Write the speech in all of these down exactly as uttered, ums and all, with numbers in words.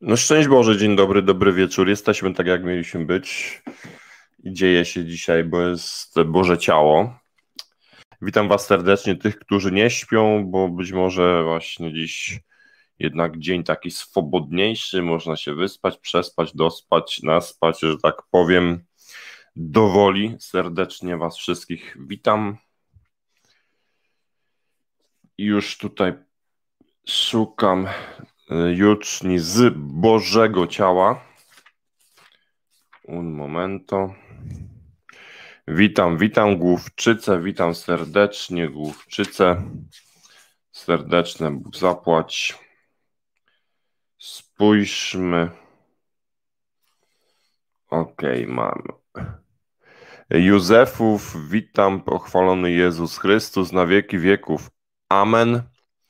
No szczęść Boże, dzień dobry, dobry wieczór. Jesteśmy tak, jak mieliśmy być. I dzieje się dzisiaj, bo jest Boże Ciało. Witam Was serdecznie, tych, którzy nie śpią, bo być może właśnie dziś jednak dzień taki swobodniejszy, można się wyspać, przespać, dospać, naspać, że tak powiem, do woli. Serdecznie Was wszystkich witam. I już tutaj szukam juczni z Bożego Ciała. Un momento. Witam, witam Główczyce, witam serdecznie Główczyce. Serdeczne Bóg zapłać. Spójrzmy. Okej, okay, mamy. Józefów, witam, pochwalony Jezus Chrystus na wieki wieków. Amen.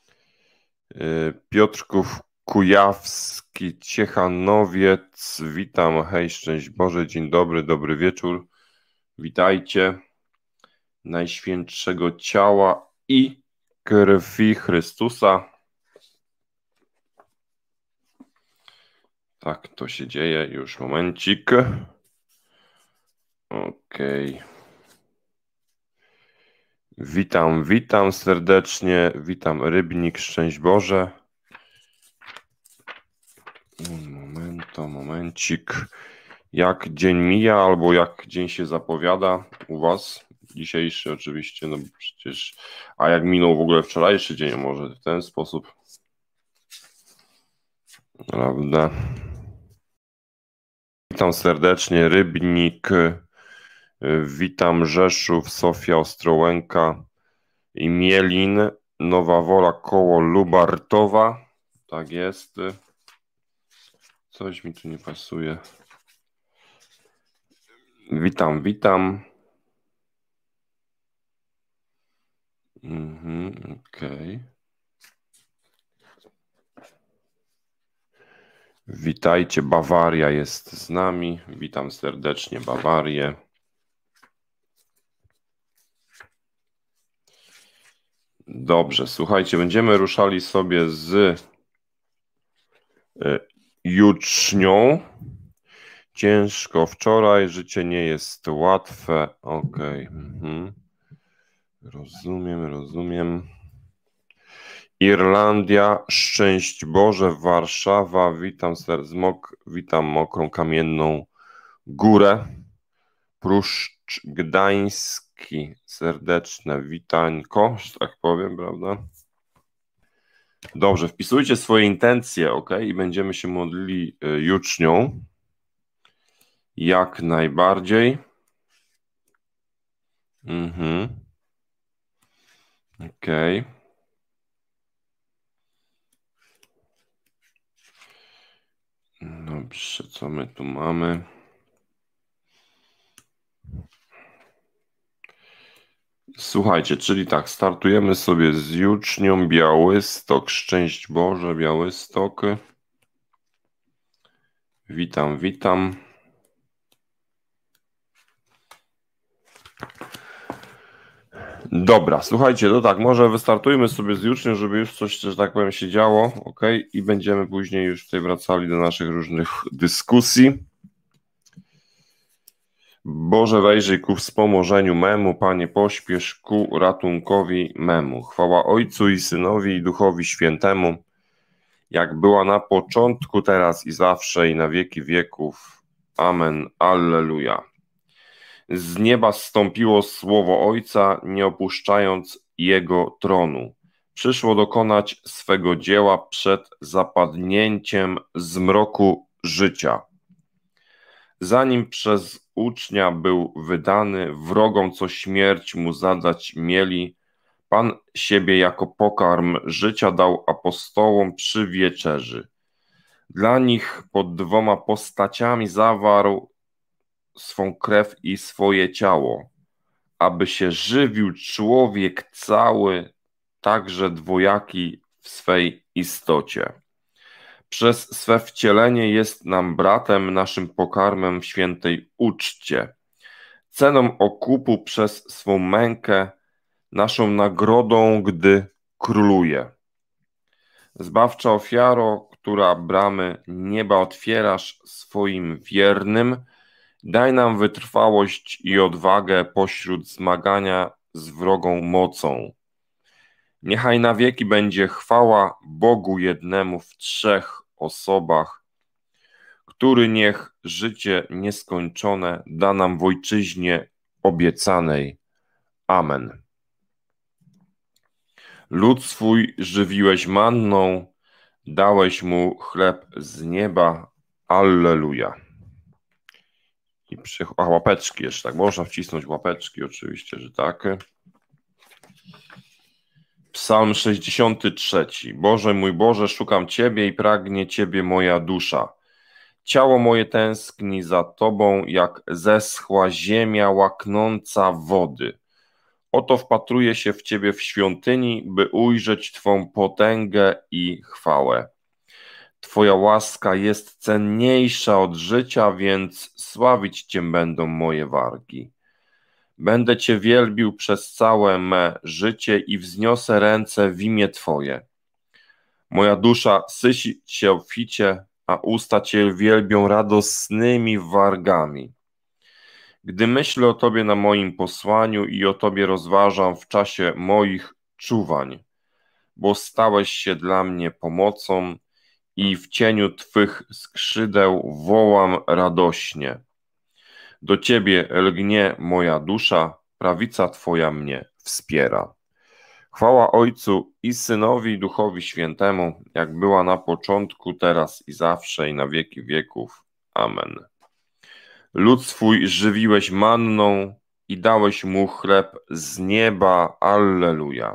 Piotrków Kujawski, Ciechanowiec, witam, hej, szczęść Boże, dzień dobry, dobry wieczór. Witajcie. Najświętszego ciała i krwi Chrystusa. Tak to się dzieje, już momencik. Okej. Okay. Witam, witam serdecznie, witam Rybnik, szczęść Boże. Momento, momencik. Jak dzień mija, albo jak dzień się zapowiada u Was? Dzisiejszy oczywiście, no przecież, a jak minął w ogóle wczorajszy dzień, może w ten sposób, prawda? Witam serdecznie, Rybnik, witam Rzeszów, Sofia Ostrołęka i Mielin, Nowa Wola koło Lubartowa, tak jest, coś mi tu nie pasuje. Witam, witam. Mhm, okej. Okay. Witajcie, Bawaria jest z nami. Witam serdecznie Bawarię. Dobrze, słuchajcie, będziemy ruszali sobie z jucznią. Ciężko wczoraj, życie nie jest łatwe. Okej. Okay. Mhm. Rozumiem, rozumiem. Irlandia, szczęść Boże, Warszawa, witam Serzmok, witam Mokrą Kamienną Górę, Pruszcz Gdański, serdeczne witańko, że tak powiem, prawda? Dobrze, wpisujcie swoje intencje, ok? I będziemy się modlili jucznią, jak najbardziej. Mhm. Okej. Okay. Dobrze, co my tu mamy? Słuchajcie, czyli tak, startujemy sobie z jucznią, Białystok, szczęść Boże, Białystok. Witam, witam. Dobra, słuchajcie, to tak, może wystartujmy sobie z jucznią, żeby już coś, że tak powiem, się działo, ok? I będziemy później już tutaj wracali do naszych różnych dyskusji. Boże, wejrzyj ku wspomożeniu memu, Panie, pośpiesz ku ratunkowi memu. Chwała Ojcu i Synowi i Duchowi Świętemu, jak była na początku, teraz i zawsze i na wieki wieków. Amen. Alleluja. Z nieba zstąpiło słowo Ojca, nie opuszczając Jego tronu. Przyszło dokonać swego dzieła przed zapadnięciem zmroku życia. Zanim przez ucznia był wydany, wrogom, co śmierć mu zadać mieli, Pan siebie jako pokarm życia dał apostołom przy wieczerzy. Dla nich pod dwoma postaciami zawarł swą krew i swoje ciało, aby się żywił człowiek cały, także dwojaki w swej istocie. Przez swe wcielenie jest nam bratem, naszym pokarmem w świętej uczcie, ceną okupu przez swą mękę, naszą nagrodą, gdy króluje. Zbawcza ofiaro, która bramy nieba otwierasz swoim wiernym, daj nam wytrwałość i odwagę pośród zmagania z wrogą mocą. Niechaj na wieki będzie chwała Bogu jednemu w trzech osobach, który niech życie nieskończone da nam w ojczyźnie obiecanej. Amen. Lud swój żywiłeś manną, dałeś mu chleb z nieba. Alleluja. I przy... A, łapeczki jeszcze, tak, można wcisnąć łapeczki, oczywiście, że tak. Psalm sześćdziesiąty trzeci. Boże mój Boże, szukam Ciebie i pragnie Ciebie moja dusza. Ciało moje tęskni za Tobą, jak zeschła ziemia łaknąca wody. Oto wpatruję się w Ciebie w świątyni, by ujrzeć Twą potęgę i chwałę. Twoja łaska jest cenniejsza od życia, więc sławić Cię będą moje wargi. Będę Cię wielbił przez całe me życie i wzniosę ręce w imię Twoje. Moja dusza syci się obficie, a usta Cię wielbią radosnymi wargami. Gdy myślę o Tobie na moim posłaniu i o Tobie rozważam w czasie moich czuwań, bo stałeś się dla mnie pomocą i w cieniu Twych skrzydeł wołam radośnie. Do Ciebie lgnie moja dusza, prawica Twoja mnie wspiera. Chwała Ojcu i Synowi i Duchowi Świętemu, jak była na początku, teraz i zawsze i na wieki wieków. Amen. Lud swój żywiłeś manną i dałeś mu chleb z nieba. Alleluja.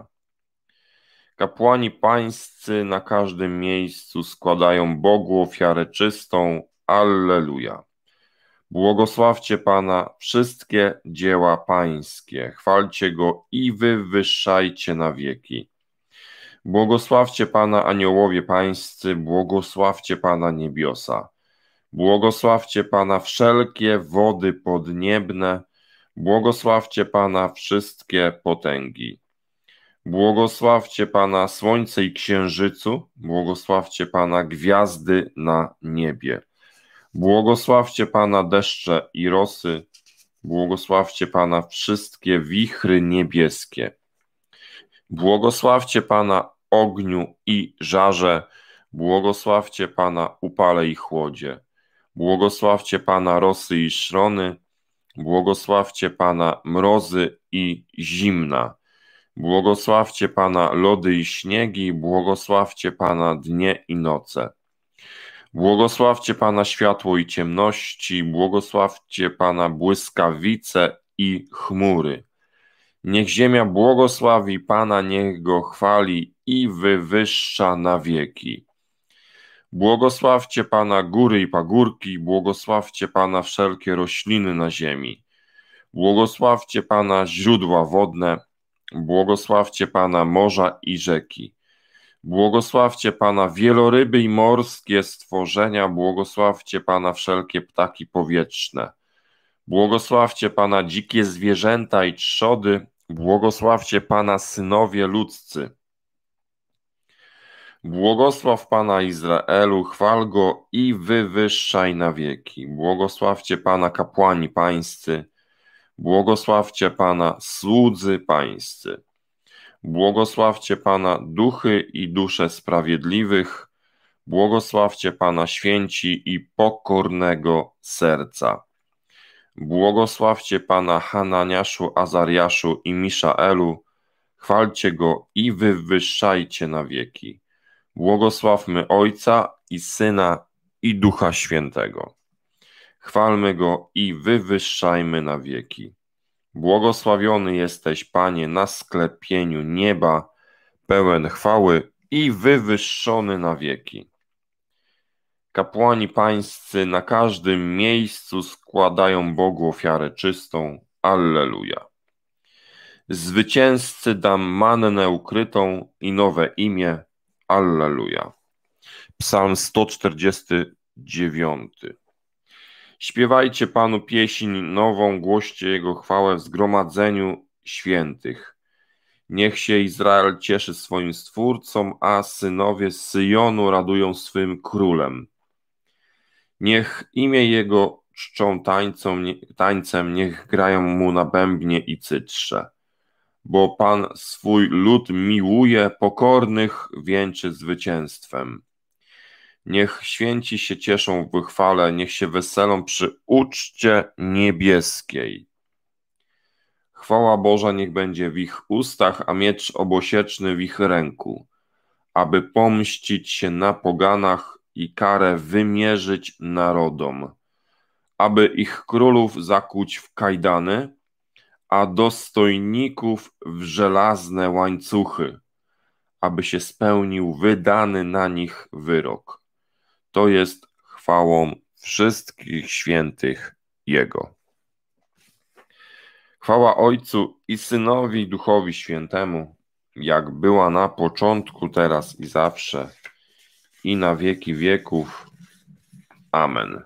Kapłani pańscy na każdym miejscu składają Bogu ofiarę czystą. Alleluja. Błogosławcie Pana wszystkie dzieła pańskie, chwalcie Go i wywyższajcie na wieki. Błogosławcie Pana aniołowie pańscy, błogosławcie Pana niebiosa. Błogosławcie Pana wszelkie wody podniebne, błogosławcie Pana wszystkie potęgi. Błogosławcie Pana słońce i księżycu, błogosławcie Pana gwiazdy na niebie. Błogosławcie Pana deszcze i rosy, błogosławcie Pana wszystkie wichry niebieskie. Błogosławcie Pana ogniu i żarze, błogosławcie Pana upale i chłodzie. Błogosławcie Pana rosy i szrony, błogosławcie Pana mrozy i zimna. Błogosławcie Pana lody i śniegi, błogosławcie Pana dnie i noce. Błogosławcie Pana światło i ciemności, błogosławcie Pana błyskawice i chmury. Niech ziemia błogosławi Pana, niech Go chwali i wywyższa na wieki. Błogosławcie Pana góry i pagórki, błogosławcie Pana wszelkie rośliny na ziemi. Błogosławcie Pana źródła wodne, błogosławcie Pana morza i rzeki. Błogosławcie Pana wieloryby i morskie stworzenia, błogosławcie Pana wszelkie ptaki powietrzne. Błogosławcie Pana dzikie zwierzęta i trzody, błogosławcie Pana synowie ludzcy. Błogosław Pana Izraelu, chwal Go i wywyższaj na wieki. Błogosławcie Pana kapłani pańscy, błogosławcie Pana słudzy pańscy. Błogosławcie Pana duchy i dusze sprawiedliwych, błogosławcie Pana święci i pokornego serca. Błogosławcie Pana Hananiaszu, Azariaszu i Miszaelu, chwalcie Go i wywyższajcie na wieki. Błogosławmy Ojca i Syna i Ducha Świętego. Chwalmy Go i wywyższajmy na wieki. Błogosławiony jesteś, Panie, na sklepieniu nieba, pełen chwały i wywyższony na wieki. Kapłani pańscy na każdym miejscu składają Bogu ofiarę czystą. Alleluja. Zwycięzcy dam mannę ukrytą i nowe imię. Alleluja. Psalm sto czterdziesty dziewiąty. Śpiewajcie Panu pieśń nową, głoście Jego chwałę w zgromadzeniu świętych. Niech się Izrael cieszy swoim Stwórcą, a synowie z Syjonu radują swym królem. Niech imię Jego czczą tańcą, tańcem, niech grają Mu na bębnie i cytrze. Bo Pan swój lud miłuje, pokornych wieńczy zwycięstwem. Niech święci się cieszą w chwale, niech się weselą przy uczcie niebieskiej. Chwała Boża niech będzie w ich ustach, a miecz obosieczny w ich ręku, aby pomścić się na poganach i karę wymierzyć narodom, aby ich królów zakuć w kajdany, a dostojników w żelazne łańcuchy, aby się spełnił wydany na nich wyrok. To jest chwałą wszystkich świętych Jego. Chwała Ojcu i Synowi i Duchowi Świętemu, jak była na początku, teraz i zawsze, i na wieki wieków. Amen.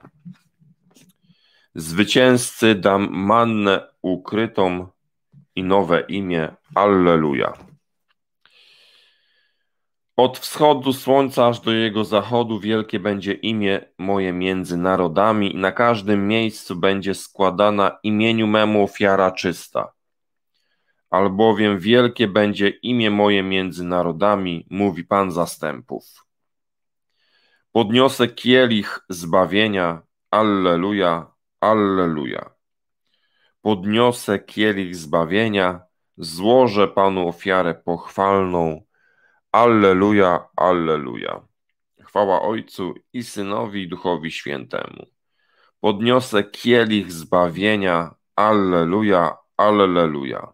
Zwycięzcy dam mannę ukrytą i nowe imię. Alleluja. Od wschodu słońca aż do jego zachodu wielkie będzie imię moje między narodami i na każdym miejscu będzie składana imieniu memu ofiara czysta. Albowiem wielkie będzie imię moje między narodami, mówi Pan zastępów. Podniosę kielich zbawienia, alleluja, alleluja. Podniosę kielich zbawienia, złożę Panu ofiarę pochwalną, alleluja, alleluja. Chwała Ojcu i Synowi i Duchowi Świętemu. Podniosę kielich zbawienia, alleluja, alleluja.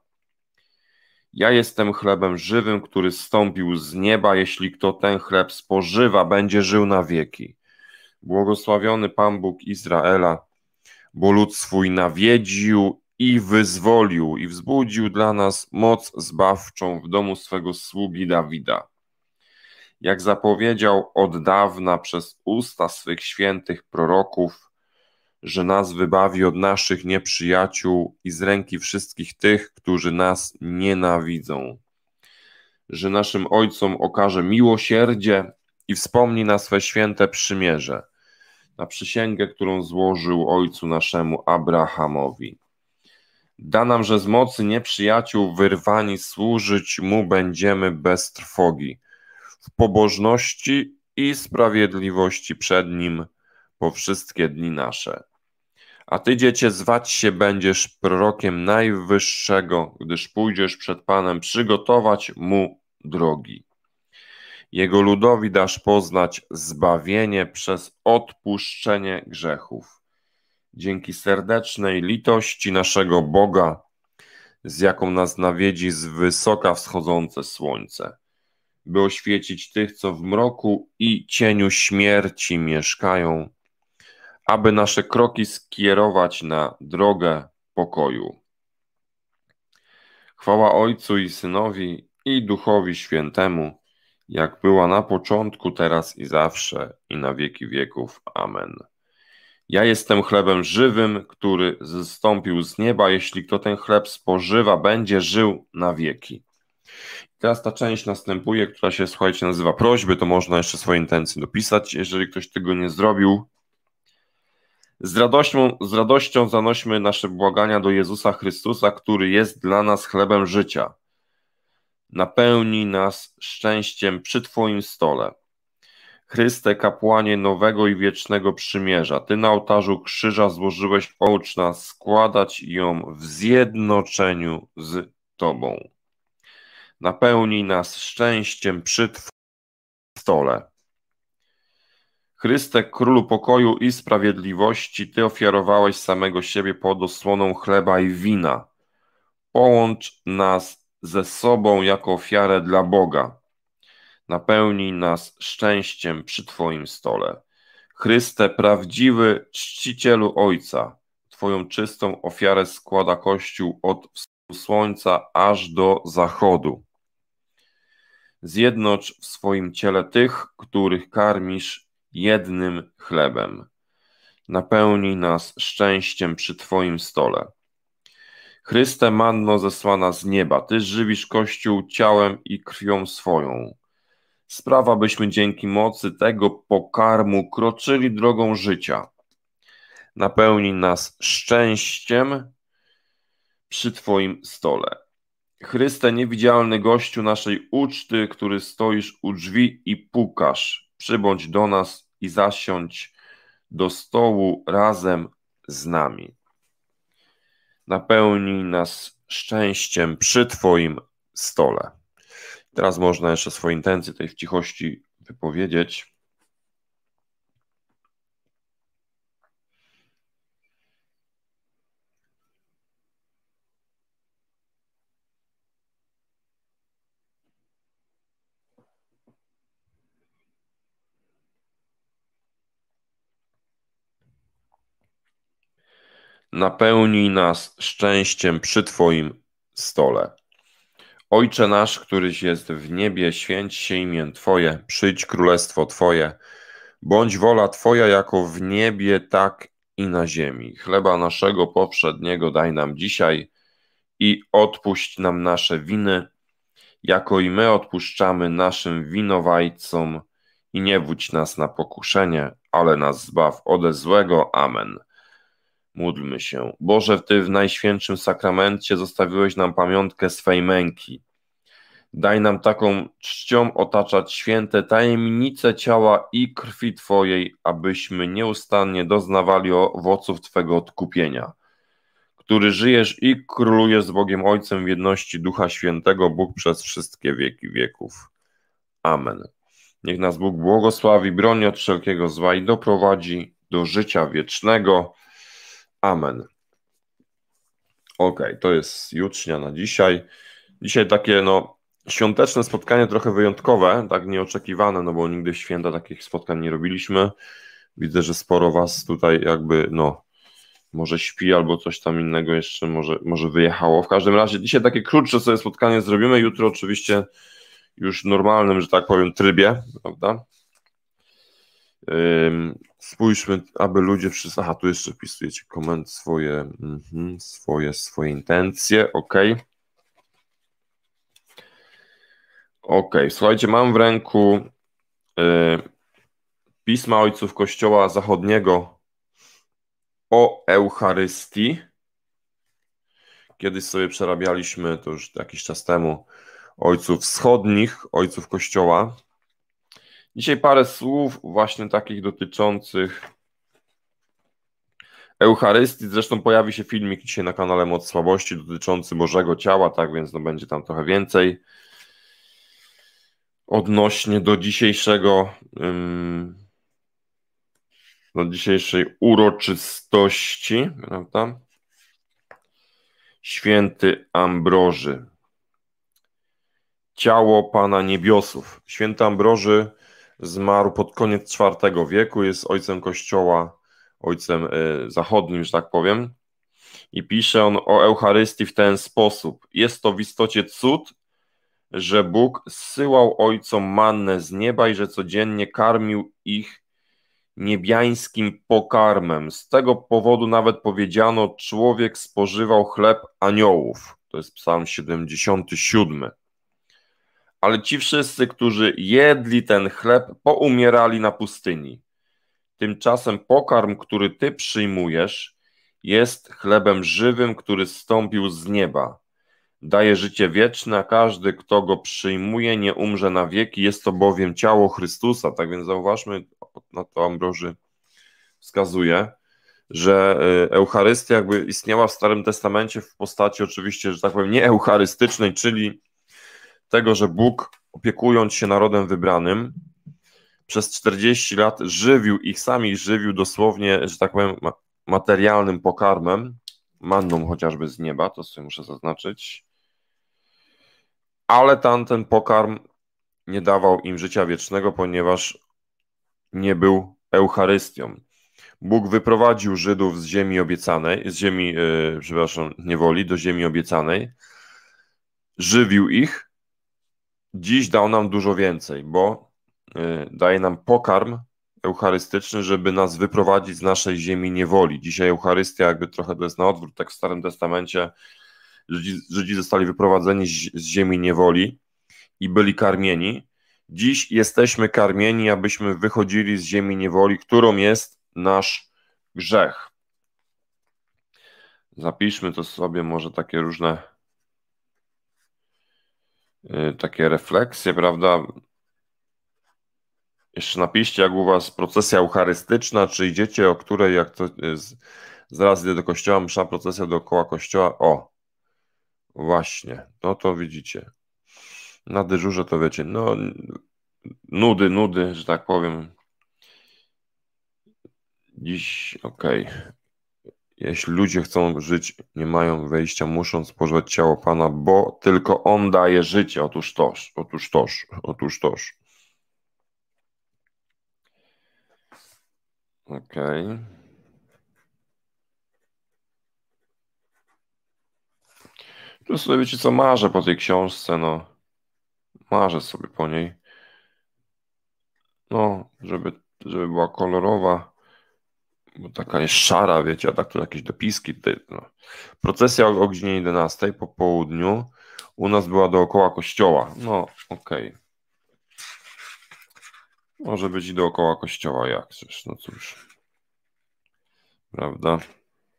Ja jestem chlebem żywym, który zstąpił z nieba. Jeśli kto ten chleb spożywa, będzie żył na wieki. Błogosławiony Pan Bóg Izraela, bo lud swój nawiedził i wyzwolił i wzbudził dla nas moc zbawczą w domu swego sługi Dawida. Jak zapowiedział od dawna przez usta swych świętych proroków, że nas wybawi od naszych nieprzyjaciół i z ręki wszystkich tych, którzy nas nienawidzą. Że naszym ojcom okaże miłosierdzie i wspomni na swe święte przymierze, na przysięgę, którą złożył ojcu naszemu Abrahamowi. Da nam, że z mocy nieprzyjaciół wyrwani służyć mu będziemy bez trwogi, w pobożności i sprawiedliwości przed nim po wszystkie dni nasze. A ty, dziecię, zwać się będziesz prorokiem Najwyższego, gdyż pójdziesz przed Panem przygotować mu drogi. Jego ludowi dasz poznać zbawienie przez odpuszczenie grzechów. Dzięki serdecznej litości naszego Boga, z jaką nas nawiedzi z wysoka wschodzące słońce, by oświecić tych, co w mroku i cieniu śmierci mieszkają, aby nasze kroki skierować na drogę pokoju. Chwała Ojcu i Synowi i Duchowi Świętemu, jak była na początku, teraz i zawsze, i na wieki wieków. Amen. Ja jestem chlebem żywym, który zstąpił z nieba. Jeśli kto ten chleb spożywa, będzie żył na wieki. Teraz ta część następuje, która się, słuchajcie, nazywa prośby. To można jeszcze swoje intencje dopisać, jeżeli ktoś tego nie zrobił. Z radością, z radością zanośmy nasze błagania do Jezusa Chrystusa, który jest dla nas chlebem życia. Napełnij nas szczęściem przy Twoim stole. Chryste, kapłanie nowego i wiecznego przymierza, Ty na ołtarzu krzyża złożyłeś poucz nas składać ją w zjednoczeniu z Tobą. Napełnij nas szczęściem przy Twoim stole. Chryste, Królu pokoju i sprawiedliwości, Ty ofiarowałeś samego siebie pod osłoną chleba i wina. Połącz nas ze sobą jako ofiarę dla Boga. Napełnij nas szczęściem przy Twoim stole. Chryste, prawdziwy czcicielu Ojca, Twoją czystą ofiarę składa Kościół od wschodu słońca aż do zachodu. Zjednocz w swoim ciele tych, których karmisz jednym chlebem. Napełnij nas szczęściem przy Twoim stole. Chryste, manno zesłana z nieba, Ty żywisz Kościół ciałem i krwią swoją. Sprawa, byśmy dzięki mocy tego pokarmu kroczyli drogą życia. Napełnij nas szczęściem przy Twoim stole. Chryste, niewidzialny gościu naszej uczty, który stoisz u drzwi i pukasz, przybądź do nas i zasiądź do stołu razem z nami. Napełnij nas szczęściem przy Twoim stole. Teraz można jeszcze swoje intencje tutaj w cichości wypowiedzieć. Napełnij nas szczęściem przy Twoim stole. Ojcze nasz, któryś jest w niebie, święć się imię Twoje, przyjdź królestwo Twoje, bądź wola Twoja jako w niebie, tak i na ziemi. Chleba naszego powszedniego daj nam dzisiaj i odpuść nam nasze winy, jako i my odpuszczamy naszym winowajcom i nie wódź nas na pokuszenie, ale nas zbaw ode złego. Amen. Módlmy się. Boże, Ty w Najświętszym Sakramencie zostawiłeś nam pamiątkę swej męki. Daj nam taką czcią otaczać święte tajemnice ciała i krwi Twojej, abyśmy nieustannie doznawali owoców Twego odkupienia, który żyjesz i królujesz z Bogiem Ojcem w jedności Ducha Świętego, Bóg przez wszystkie wieki wieków. Amen. Niech nas Bóg błogosławi, broni od wszelkiego zła i doprowadzi do życia wiecznego. Amen. Ok, to jest jutrznia na dzisiaj. Dzisiaj takie no świąteczne spotkanie, trochę wyjątkowe, tak nieoczekiwane, no bo nigdy w święta takich spotkań nie robiliśmy. Widzę, że sporo was tutaj jakby no może śpi albo coś tam innego jeszcze może, może wyjechało. W każdym razie dzisiaj takie krótsze sobie spotkanie zrobimy. Jutro oczywiście już w normalnym, że tak powiem, trybie, prawda? Ym, spójrzmy, aby ludzie wszyscy... Aha, tu jeszcze wpisujecie koment swoje, mm, swoje, swoje intencje, ok. Ok, słuchajcie, mam w ręku y, pisma ojców Kościoła Zachodniego o Eucharystii. Kiedyś sobie przerabialiśmy, to już jakiś czas temu, ojców wschodnich, ojców Kościoła. Dzisiaj parę słów właśnie takich dotyczących Eucharystii. Zresztą pojawi się filmik dzisiaj na kanale Moc Słabości dotyczący Bożego Ciała, tak więc no będzie tam trochę więcej odnośnie do dzisiejszego ym, do dzisiejszej uroczystości, prawda? Święty Ambroży. Ciało Pana Niebiosów. Święty Ambroży zmarł pod koniec czwartego wieku, jest ojcem Kościoła, ojcem y, zachodnim, że tak powiem. I pisze on o Eucharystii w ten sposób. Jest to w istocie cud, że Bóg zsyłał ojcom mannę z nieba i że codziennie karmił ich niebiańskim pokarmem. Z tego powodu nawet powiedziano, człowiek spożywał chleb aniołów. To jest Psalm siedemdziesiąty siódmy. Ale ci wszyscy, którzy jedli ten chleb, poumierali na pustyni. Tymczasem pokarm, który ty przyjmujesz, jest chlebem żywym, który zstąpił z nieba. Daje życie wieczne, a każdy, kto go przyjmuje, nie umrze na wieki. Jest to bowiem ciało Chrystusa. Tak więc zauważmy, na to Ambroży wskazuje, że Eucharystia jakby istniała w Starym Testamencie w postaci oczywiście, że tak powiem, nie eucharystycznej, czyli tego, że Bóg, opiekując się narodem wybranym, przez czterdzieści lat żywił ich samych, żywił dosłownie, że tak powiem, materialnym pokarmem, manną chociażby z nieba, to sobie muszę zaznaczyć, ale tamten pokarm nie dawał im życia wiecznego, ponieważ nie był Eucharystią. Bóg wyprowadził Żydów z ziemi obiecanej, z ziemi, yy, przepraszam, niewoli, do ziemi obiecanej, żywił ich. Dziś dał nam dużo więcej, bo yy, daje nam pokarm eucharystyczny, żeby nas wyprowadzić z naszej ziemi niewoli. Dzisiaj Eucharystia jakby trochę to jest na odwrót, tak w Starym Testamencie Żydzi, Żydzi zostali wyprowadzeni z, z ziemi niewoli i byli karmieni. Dziś jesteśmy karmieni, abyśmy wychodzili z ziemi niewoli, którą jest nasz grzech. Zapiszmy to sobie, może takie różne yy, takie refleksje, prawda? Jeszcze napiszcie, jak u was procesja eucharystyczna, czy idziecie, o której, jak to jest, zaraz idę do kościoła, msza, procesja dookoła kościoła. O, właśnie, no to widzicie. Na dyżurze to wiecie, no nudy, nudy, że tak powiem. Dziś, okej. Okay. Jeśli ludzie chcą żyć, nie mają wejścia, muszą spożywać ciało Pana, bo tylko On daje życie. Otóż toż, otóż toż, otóż toż. Okej. Okay. Tu sobie wiecie co, marzę po tej książce, no. Marzę sobie po niej. No, żeby, żeby była kolorowa, bo taka jest szara, wiecie, a tak to jakieś dopiski. Tutaj, no. Procesja o, o godzinie jedenastej po południu u nas była dookoła kościoła. No, okej. Okay. Może być i dookoła kościoła, jak chcesz, no cóż. Prawda?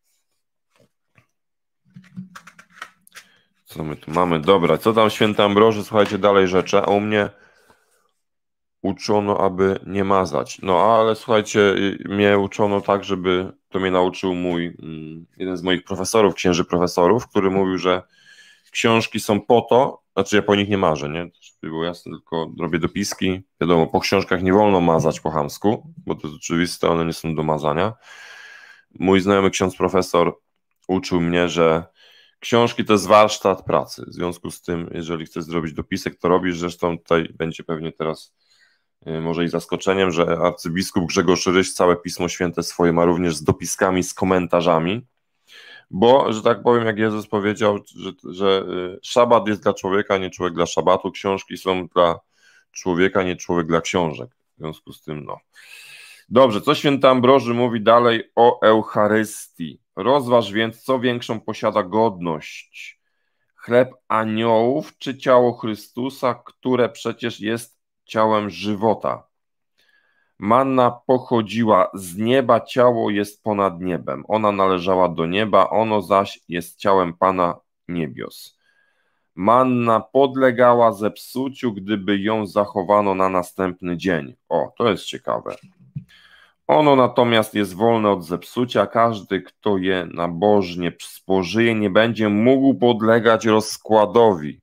Co my tu mamy? Dobra, co tam święty Ambroży? Słuchajcie, dalej rzeczy. A u mnie uczono, aby nie mazać. No, ale słuchajcie, mnie uczono tak, żeby, to mnie nauczył mój, jeden z moich profesorów, księży profesorów, który mówił, że książki są po to, znaczy ja po nich nie marzę, nie? Żeby było jasne, tylko robię dopiski. Wiadomo, po książkach nie wolno mazać po chamsku, bo to jest oczywiste, one nie są do mazania. Mój znajomy ksiądz profesor uczył mnie, że książki to jest warsztat pracy. W związku z tym, jeżeli chcesz zrobić dopisek, to robisz. Zresztą tutaj będzie pewnie teraz yy, może i zaskoczeniem, że arcybiskup Grzegorz Ryś całe Pismo Święte swoje ma również z dopiskami, z komentarzami, bo, że tak powiem, jak Jezus powiedział, że, że yy, szabat jest dla człowieka, nie człowiek dla szabatu. Książki są dla człowieka, nie człowiek dla książek. W związku z tym, no. Dobrze, co święty Ambroży mówi dalej o Eucharystii? Rozważ więc, co większą posiada godność, chleb aniołów czy ciało Chrystusa, które przecież jest ciałem żywota. Manna pochodziła z nieba, ciało jest ponad niebem. Ona należała do nieba, ono zaś jest ciałem Pana niebios. Manna podlegała zepsuciu, gdyby ją zachowano na następny dzień. O, to jest ciekawe. Ono natomiast jest wolne od zepsucia. Każdy, kto je nabożnie spożyje, nie będzie mógł podlegać rozkładowi.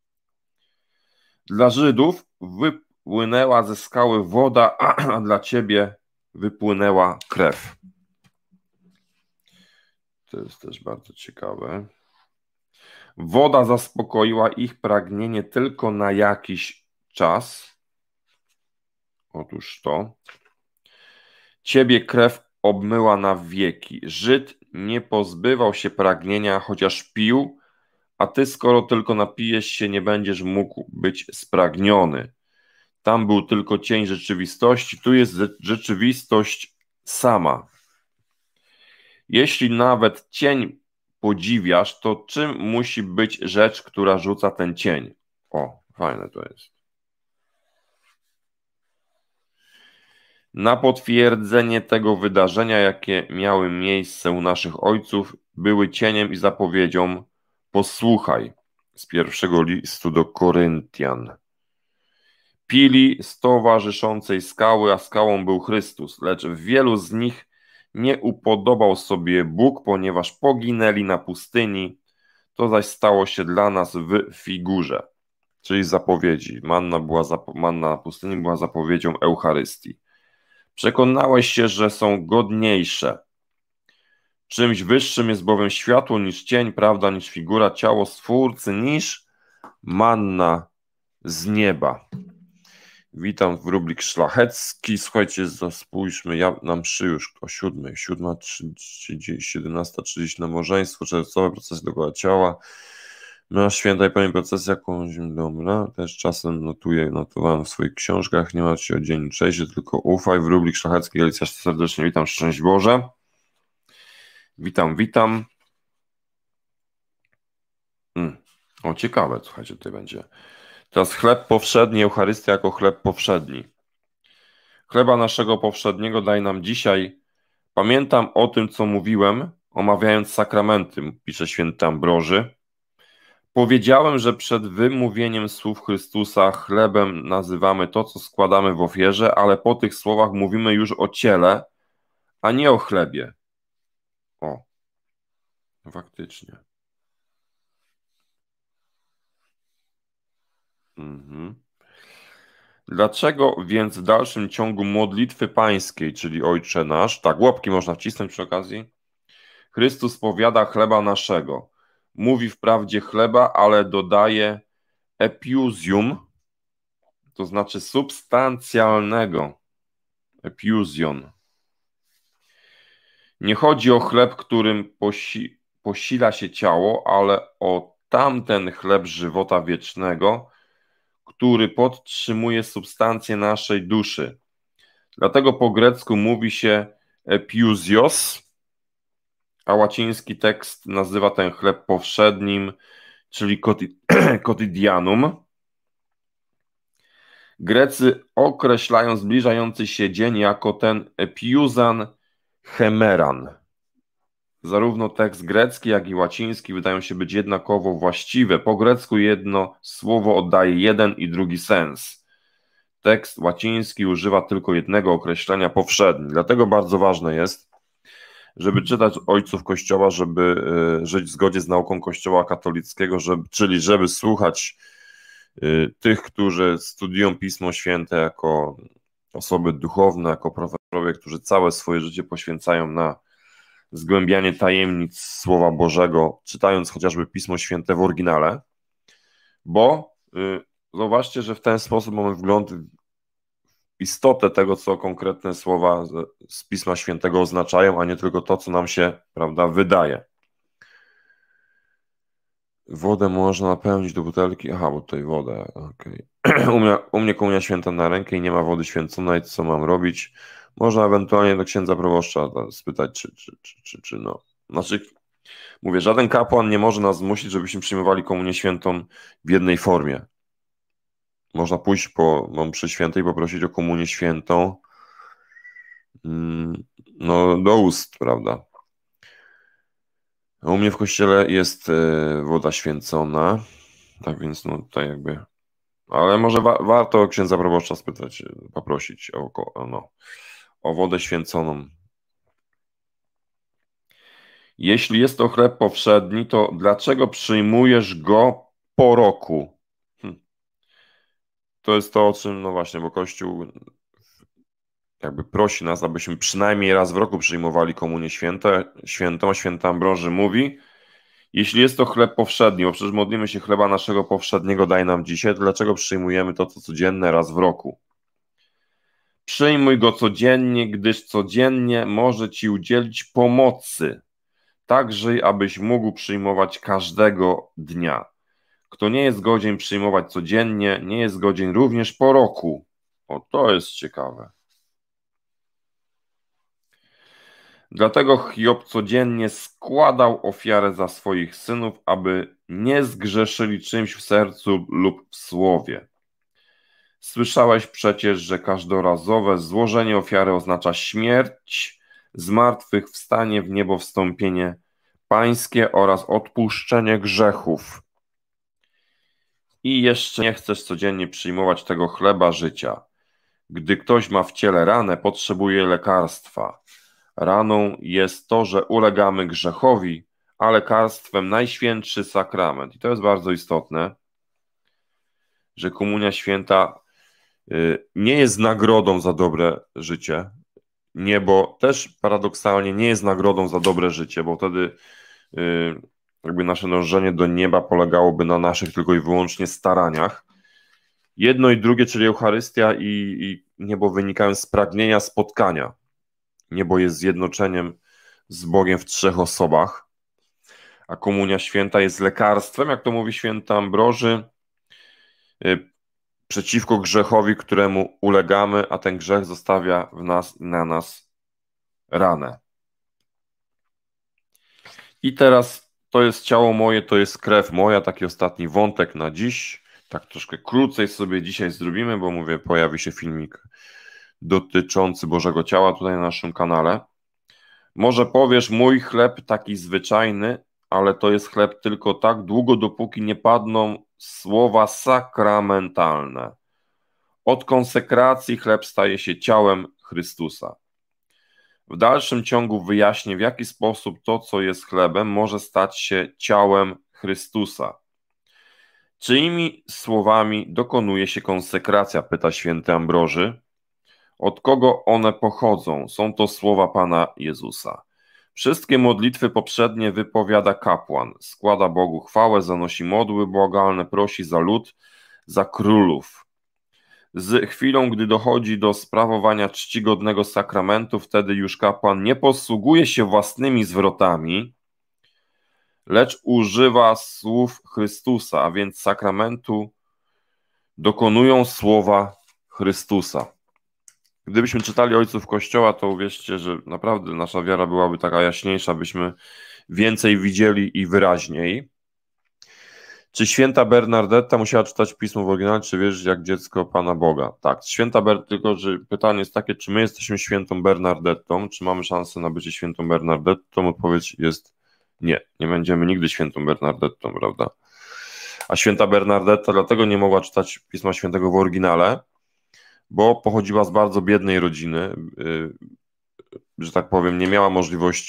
Dla Żydów wypłynęła ze skały woda, a dla ciebie wypłynęła krew. To jest też bardzo ciekawe. Woda zaspokoiła ich pragnienie tylko na jakiś czas. Otóż to. Ciebie krew obmyła na wieki. Żyd nie pozbywał się pragnienia, chociaż pił, a ty, skoro tylko napijesz się, nie będziesz mógł być spragniony. Tam był tylko cień rzeczywistości, tu jest rzeczywistość sama. Jeśli nawet cień podziwiasz, to czym musi być rzecz, która rzuca ten cień? O, fajne to jest. Na potwierdzenie tego wydarzenia, jakie miały miejsce u naszych ojców, były cieniem i zapowiedzią. Posłuchaj z pierwszego listu do Koryntian. Pili z towarzyszącej skały, a skałą był Chrystus, lecz w wielu z nich nie upodobał sobie Bóg, ponieważ poginęli na pustyni. To zaś stało się dla nas w figurze, czyli zapowiedzi. Manna, była zap- manna na pustyni była zapowiedzią Eucharystii. Przekonałeś się, że są godniejsze. Czymś wyższym jest bowiem światło niż cień, prawda niż figura, ciało Stwórcy niż manna z nieba. Witam w rubrik szlachecki. Słuchajcie, spójrzmy, ja na mszy już o siódmej, siódma trzydzieści, siedemnasta trzydzieści nabożeństwo, czerwcowe procesy dookoła ciała. Na święta i pełnej procesji jakąś, dobra, też czasem notuję, notowałem w swoich książkach, nie ma się o dzień jutrzejszy, tylko ufaj. W rubrik szlachecki, Alicja, serdecznie witam, szczęść Boże. Witam, witam. O, ciekawe, słuchajcie, tutaj będzie. Teraz chleb powszedni, Eucharystia jako chleb powszedni. Chleba naszego powszedniego daj nam dzisiaj. Pamiętam o tym, co mówiłem, omawiając sakramenty, pisze święty Ambroży. Powiedziałem, że przed wymówieniem słów Chrystusa chlebem nazywamy to, co składamy w ofierze, ale po tych słowach mówimy już o ciele, a nie o chlebie. O, faktycznie. Mhm. Dlaczego więc w dalszym ciągu modlitwy pańskiej, czyli Ojcze Nasz, tak, łapki można wcisnąć przy okazji, Chrystus powiada chleba naszego. Mówi wprawdzie chleba, ale dodaje epiuzjum, to znaczy substancjalnego. Epiuzjon. Nie chodzi o chleb, którym posi posila się ciało, ale o tamten chleb żywota wiecznego, który podtrzymuje substancję naszej duszy. Dlatego po grecku mówi się epiuzios, a łaciński tekst nazywa ten chleb powszednim, czyli quotidianum. Grecy określają zbliżający się dzień jako ten epiuzan hemeran. Zarówno tekst grecki, jak i łaciński wydają się być jednakowo właściwe. Po grecku jedno słowo oddaje jeden i drugi sens. Tekst łaciński używa tylko jednego określenia powszedni. Dlatego bardzo ważne jest, żeby czytać ojców Kościoła, żeby y, żyć w zgodzie z nauką Kościoła katolickiego, żeby, czyli żeby słuchać y, tych, którzy studiują Pismo Święte jako osoby duchowne, jako profesorowie, którzy całe swoje życie poświęcają na zgłębianie tajemnic Słowa Bożego, czytając chociażby Pismo Święte w oryginale, bo y, zauważcie, że w ten sposób mamy wgląd w istotę tego, co konkretne słowa z, z Pisma Świętego oznaczają, a nie tylko to, co nam się, prawda, wydaje. Wodę można napełnić do butelki. Aha, bo tutaj wodę, okej. Okay. U mnie, u mnie komunia święta na rękę i nie ma wody święconej, co mam robić? Można ewentualnie do księdza proboszcza spytać, czy, czy, czy, czy, czy no. Znaczy, mówię, żaden kapłan nie może nas zmusić, żebyśmy przyjmowali komunię świętą w jednej formie. Można pójść po mszy świętej i poprosić o komunię świętą no, do ust, prawda? U mnie w kościele jest woda święcona, tak więc no tutaj jakby, ale może wa warto księdza proboszcza spytać, poprosić o, no, o wodę święconą. Jeśli jest to chleb powszedni, to dlaczego przyjmujesz go po roku? Hm. To jest to, o czym, no właśnie, bo Kościół jakby prosi nas, abyśmy przynajmniej raz w roku przyjmowali komunię święte, świętą. Święty Ambroży mówi, jeśli jest to chleb powszedni, bo przecież modlimy się chleba naszego powszedniego daj nam dzisiaj, to dlaczego przyjmujemy to, co codzienne raz w roku? Przyjmuj go codziennie, gdyż codziennie może ci udzielić pomocy, tak żyj, abyś mógł przyjmować każdego dnia. Kto nie jest godzien przyjmować codziennie, nie jest godzien również po roku. O, to jest ciekawe. Dlatego Hiob codziennie składał ofiarę za swoich synów, aby nie zgrzeszyli czymś w sercu lub w słowie. Słyszałeś przecież, że każdorazowe złożenie ofiary oznacza śmierć, zmartwychwstanie w niebo wstąpienie pańskie oraz odpuszczenie grzechów. I jeszcze nie chcesz codziennie przyjmować tego chleba życia. Gdy ktoś ma w ciele ranę, potrzebuje lekarstwa. Raną jest to, że ulegamy grzechowi, a lekarstwem najświętszy sakrament. I to jest bardzo istotne, że komunia święta nie jest nagrodą za dobre życie. Niebo też paradoksalnie nie jest nagrodą za dobre życie, bo wtedy jakby nasze dążenie do nieba polegałoby na naszych tylko i wyłącznie staraniach. Jedno i drugie, czyli Eucharystia i, i niebo, wynikają z pragnienia spotkania. Niebo jest zjednoczeniem z Bogiem w trzech osobach, a komunia święta jest lekarstwem, jak to mówi święty Ambroży, przeciwko grzechowi, któremu ulegamy, a ten grzech zostawia w nas, na nas ranę. I teraz to jest ciało moje, to jest krew moja, taki ostatni wątek na dziś. Tak troszkę krócej sobie dzisiaj zrobimy, bo mówię, pojawi się filmik dotyczący Bożego Ciała tutaj na naszym kanale. Może powiesz, mój chleb taki zwyczajny, ale to jest chleb tylko tak długo, dopóki nie padną słowa sakramentalne. Od konsekracji chleb staje się ciałem Chrystusa. W dalszym ciągu wyjaśnię, w jaki sposób to, co jest chlebem, może stać się ciałem Chrystusa. Czyimi słowami dokonuje się konsekracja, pyta święty Ambroży. Od kogo one pochodzą? Są to słowa Pana Jezusa. Wszystkie modlitwy poprzednie wypowiada kapłan, składa Bogu chwałę, zanosi modły błagalne, prosi za lud, za królów. Z chwilą, gdy dochodzi do sprawowania czcigodnego sakramentu, wtedy już kapłan nie posługuje się własnymi zwrotami, lecz używa słów Chrystusa, a więc sakramentu dokonują słowa Chrystusa. Gdybyśmy czytali ojców Kościoła, to uwierzcie, że naprawdę nasza wiara byłaby taka jaśniejsza, byśmy więcej widzieli i wyraźniej. Czy święta Bernardetta musiała czytać pismo w oryginale, czy wierzyć jak dziecko Pana Boga? Tak, święta Ber... tylko że pytanie jest takie, czy my jesteśmy świętą Bernardettą, czy mamy szansę na bycie świętą Bernardettą? Odpowiedź jest nie, nie będziemy nigdy świętą Bernardettą, prawda? A święta Bernardetta dlatego nie mogła czytać Pisma Świętego w oryginale, bo pochodziła z bardzo biednej rodziny, że tak powiem, nie miała możliwości